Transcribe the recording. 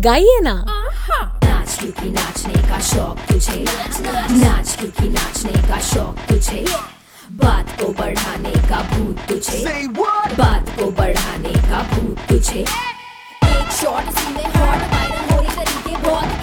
गाइए ना। नाच क्योंकि नाचने का शौक तुझे, नाच क्योंकि नाचने का शौक तुझे, बात को बढ़ाने का भूत तुझे, बात को बढ़ाने का भूत तुझे। एक शॉट सीने हॉट वायरल हो रही तरीके बहुत